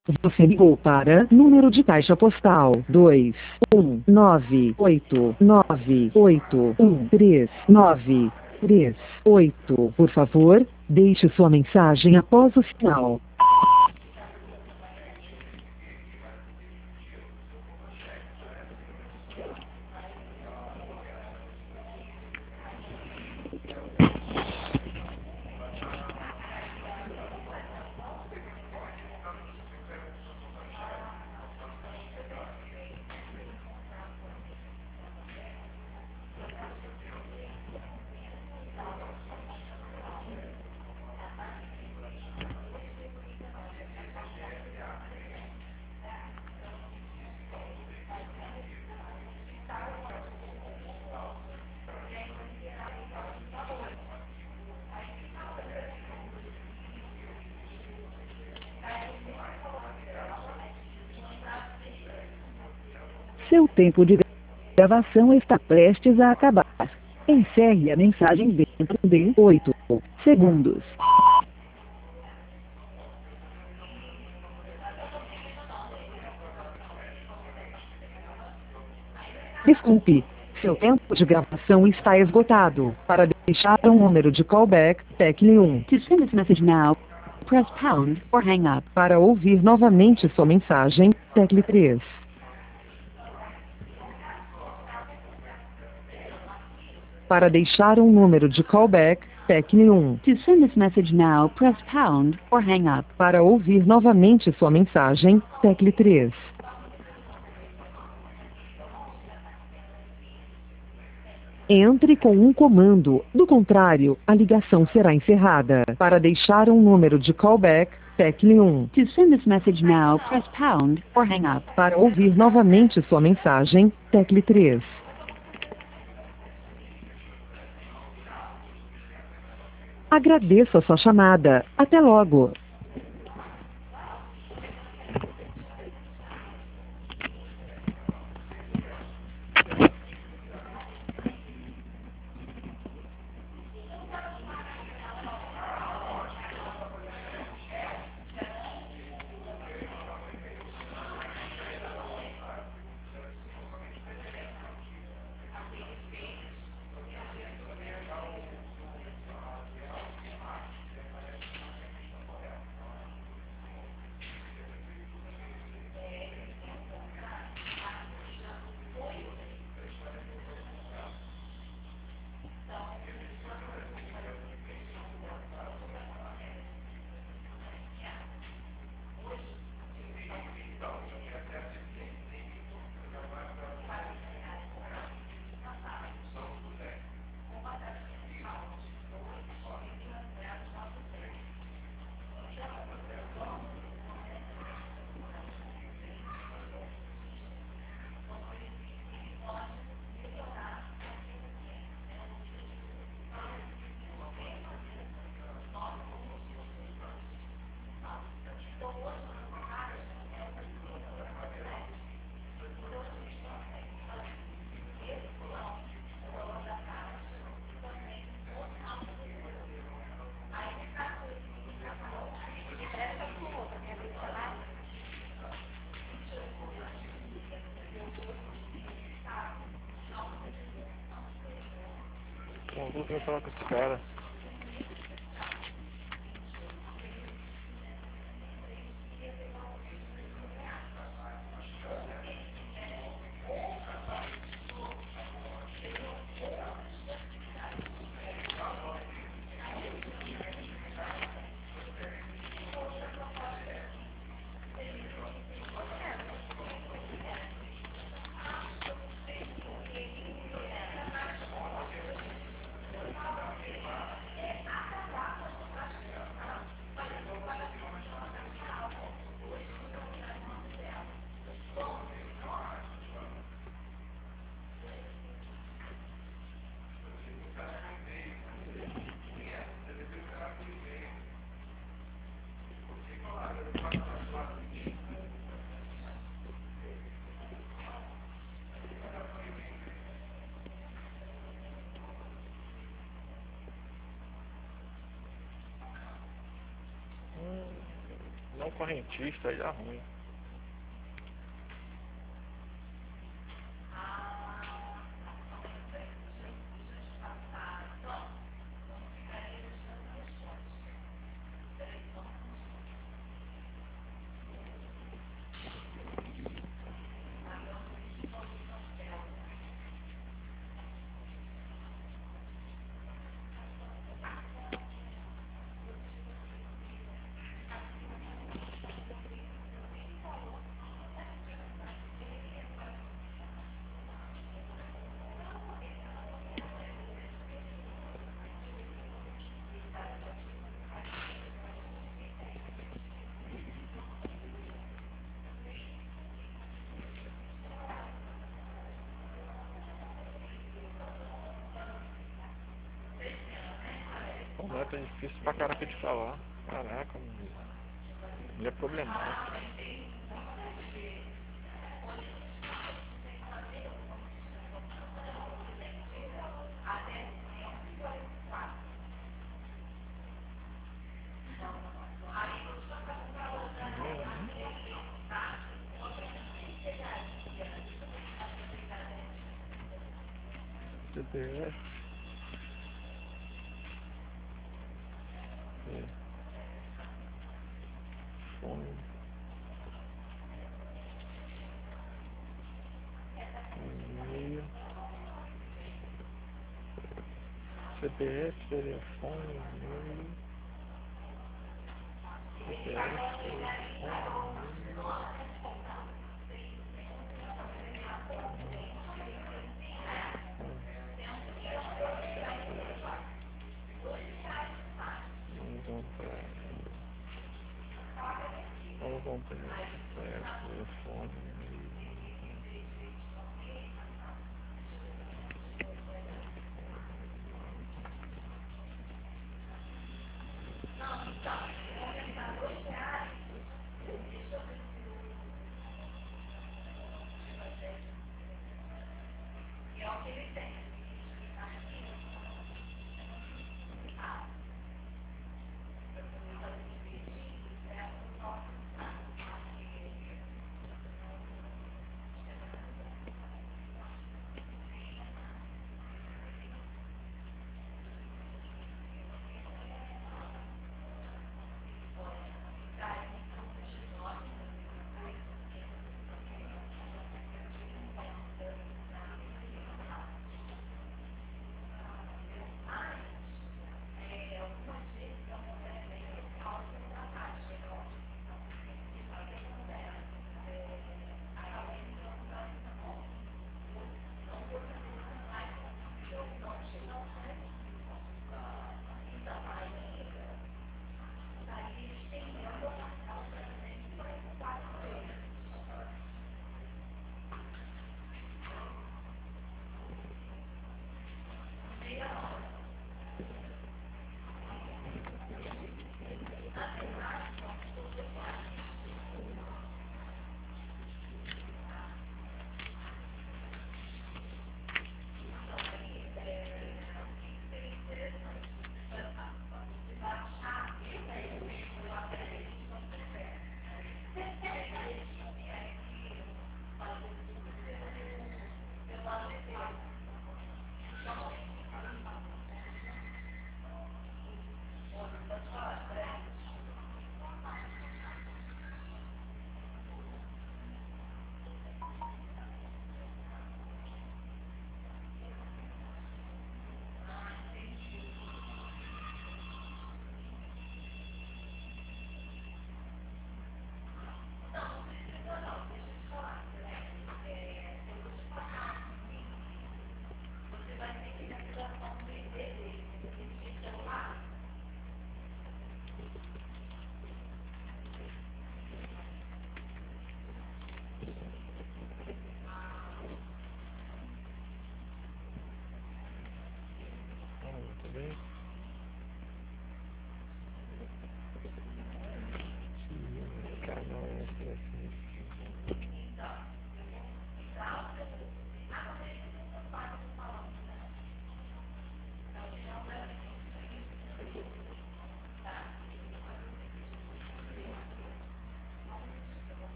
Você ligou para número de caixa postal 21989813938. Por favor, deixe sua mensagem após o sinal. Seu tempo de gravação está prestes a acabar. Encerre a mensagem dentro de 8 segundos. Desculpe, seu tempo de gravação está esgotado. Para deixar um número de callback, tecle 1. To send this message now, press pound or hang up. Para ouvir novamente sua mensagem, tecle 3. Para deixar um número de callback, tecle 1. To send this message now, press pound or hang up. Para ouvir novamente sua mensagem, tecle 3. Entre com um comando, do contrário, a ligação será encerrada. Para deixar um número de callback, tecle 1. To send this message now, press pound or hang up. Para ouvir novamente sua mensagem, tecle 3. Agradeço a sua chamada. Até logo. Vou falar com esse cara. um correntista aí dá ruim. Como é, tá difícil pra caraca de falar. Caraca, ele é problemático. CPF. Fone. E-mail. CPF, telefone, e-mail. CPF, telefone, vamos comprar CPF, telefone, e-mail.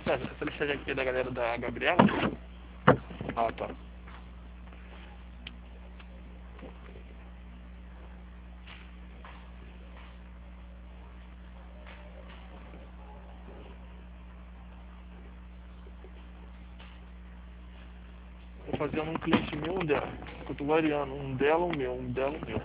essa listagem aqui é da galera da Gabriela? Ah, tá. Tô fazendo um cliente meu, um dela. Eu tô variando, um dela, um meu, um dela, um meu.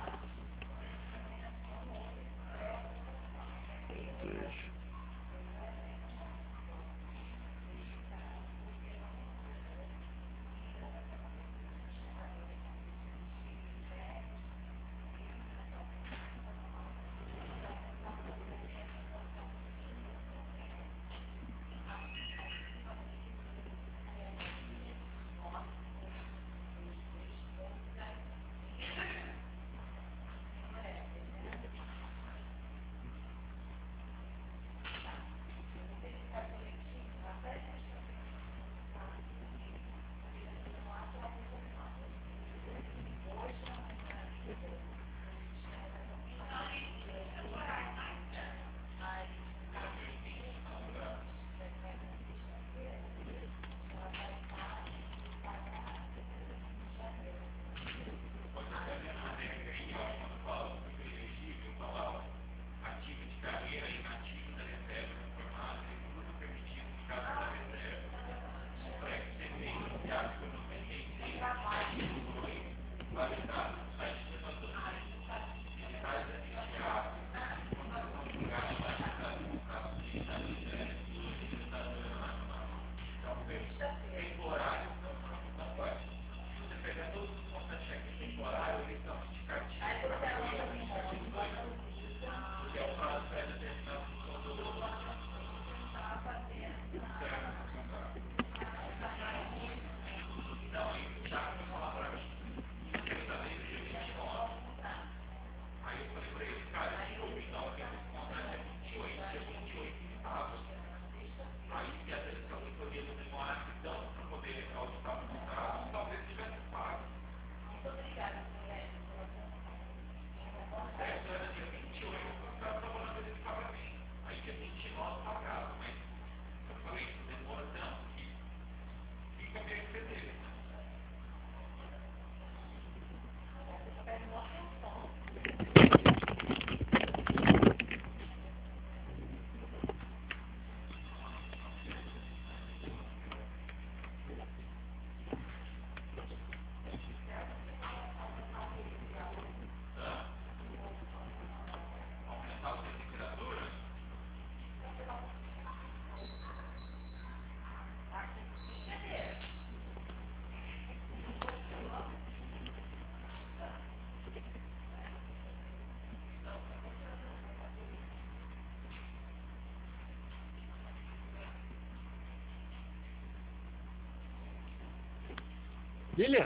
Lilian?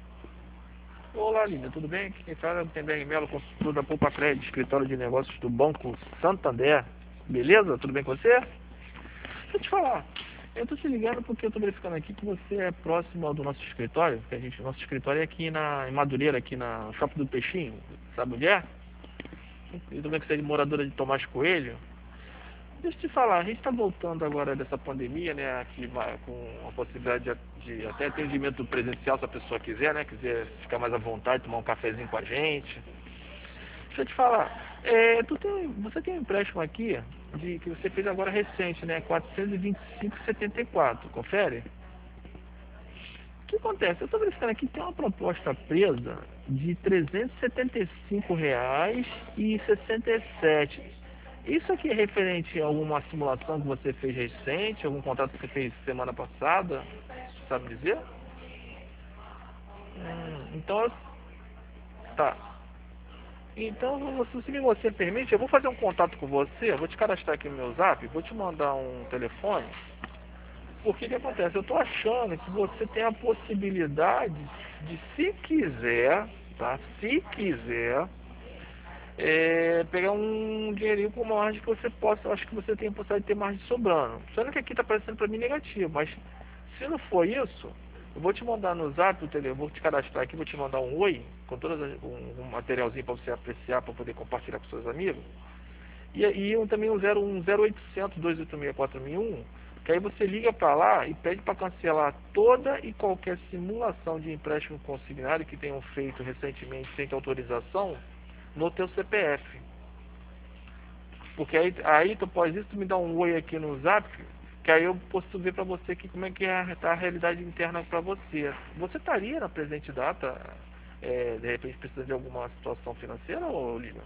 Olá, Lilian, tudo bem? Aqui quem fala é o Temberg Melo, consultor da Poupa Crédito, escritório de negócios do Banco Santander. Beleza? Tudo bem com você? Deixa eu te falar. Eu tô te ligando porque eu tô verificando aqui que você é próximo ao do nosso escritório, que nosso escritório é aqui em Madureira, aqui na Shopping do Peixinho, sabe onde é? Eu tô vendo que você é moradora de Tomás Coelho. Deixa eu te falar, a gente está voltando agora dessa pandemia, né, aqui com a possibilidade de até atendimento presencial, se a pessoa quiser, né, quiser ficar mais à vontade, tomar um cafezinho com a gente. Deixa eu te falar, você tem um empréstimo aqui, que você fez agora recente, né, 425,74, confere? O que acontece? Eu estou verificando aqui que tem uma proposta presa de R$ 375,67. Isso aqui é referente a alguma simulação que você fez recente, algum contrato que você fez semana passada? Sabe dizer? Então, tá. Então, se você permite, eu vou fazer um contato com você, eu vou te cadastrar aqui no meu zap, vou te mandar um telefone. Porque o que acontece? Eu estou achando que você tem a possibilidade de, se quiser, tá? Se quiser, pegar um dinheirinho com margem que você possa, eu acho que você tem a possibilidade de ter margem sobrando. Sendo que aqui está parecendo para mim negativo, mas se não for isso, eu vou te mandar no zap, eu vou te cadastrar aqui, vou te mandar um oi, com um materialzinho para você apreciar, para poder compartilhar com seus amigos. E também um 0800 286 4001, Que aí você liga para lá e pede para cancelar toda e qualquer simulação de empréstimo consignado que tenham feito recentemente sem ter autorização no teu CPF. Porque aí tu pode isso, tu me dá um oi aqui no Zap, que aí eu posso ver para você aqui como é que tá a realidade interna para você. Você estaria na presente data, de repente precisando de alguma situação financeira, ou Lívia?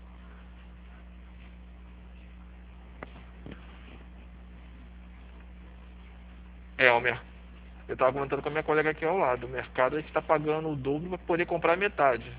Almer, eu estava comentando com a minha colega aqui ao lado. O mercado a gente está pagando o dobro para poder comprar metade.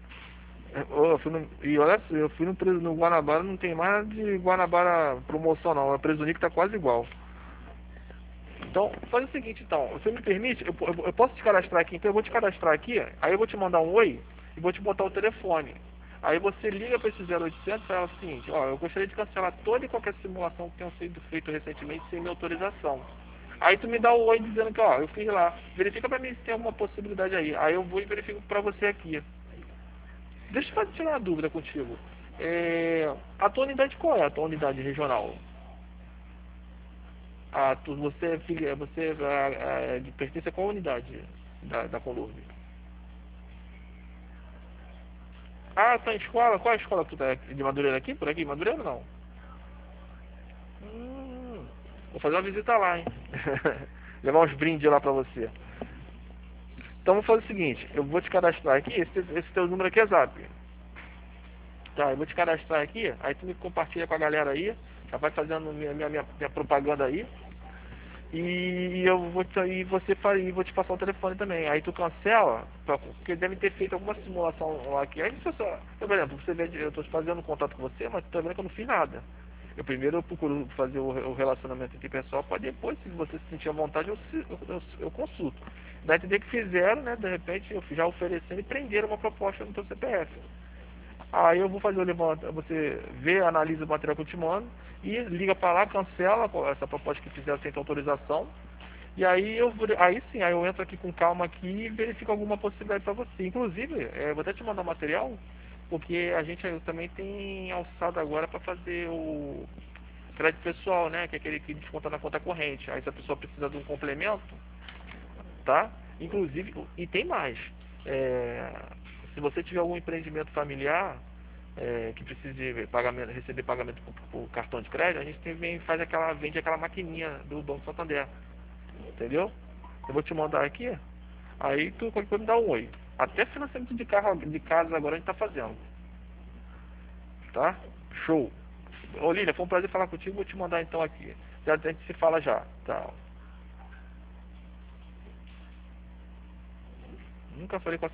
E olha só, eu fui no Guanabara, não tem mais de Guanabara promoção não. A Preço Único tá quase igual. Então, faz o seguinte então, você me permite, eu posso te cadastrar aqui, então eu vou te cadastrar aqui, aí eu vou te mandar um oi e vou te botar o telefone. Aí você liga para esse 0800 e fala o seguinte, ó, eu gostaria de cancelar toda e qualquer simulação que tenha sido feita recentemente sem minha autorização. Aí tu me dá o oi dizendo que, ó, eu fiz lá, verifica para mim se tem alguma possibilidade aí. Aí eu vou e verifico para você aqui. Deixa eu tirar uma dúvida contigo. A tua unidade qual é? A tua unidade regional? Você pertence a qual unidade da Colômbia? Ah, tá em escola? Qual é a escola que tu tá? De Madureira aqui? Por aqui? Madureira não? Vou fazer uma visita lá, hein? Levar uns brindes lá pra você. Então vou fazer o seguinte, eu vou te cadastrar aqui, esse teu número aqui é Zap. Tá, eu vou te cadastrar aqui, aí tu me compartilha com a galera aí, já vai fazendo minha propaganda aí. E eu vou vou te passar o telefone também. Aí tu cancela, porque deve ter feito alguma simulação lá aqui. Aí você só, por exemplo, você vê, eu estou fazendo contato com você, mas tu tá vendo que eu não fiz nada. Eu procuro fazer o relacionamento aqui pessoal, para depois, se você se sentir à vontade, eu consulto. Dá a entender que fizeram, né? De repente, eu já oferecendo e prenderam uma proposta no teu CPF. Aí eu vou fazer o levantamento, você vê, analisa o material que eu te mando e liga para lá, cancela essa proposta que fizeram sem autorização. E aí sim, aí eu entro aqui com calma aqui e verifico alguma possibilidade para você. Inclusive, vou até te mandar o material, porque a gente também tem alçado agora para fazer o crédito pessoal, né? Que é aquele que desconta na conta corrente. Aí se a pessoa precisa de um complemento, tá? Inclusive, e tem mais. É, Se você tiver algum empreendimento familiar que precise receber pagamento por cartão de crédito, a gente também vende aquela maquininha do Banco Santander. Entendeu? Eu vou te mandar aqui, aí tu qualquer coisa me dá um oi. Até financiamento de casa agora a gente tá fazendo. Tá? Show. Ô Lília, foi um prazer falar contigo, vou te mandar então aqui. Já a gente se fala já. Tá. Nunca falei com a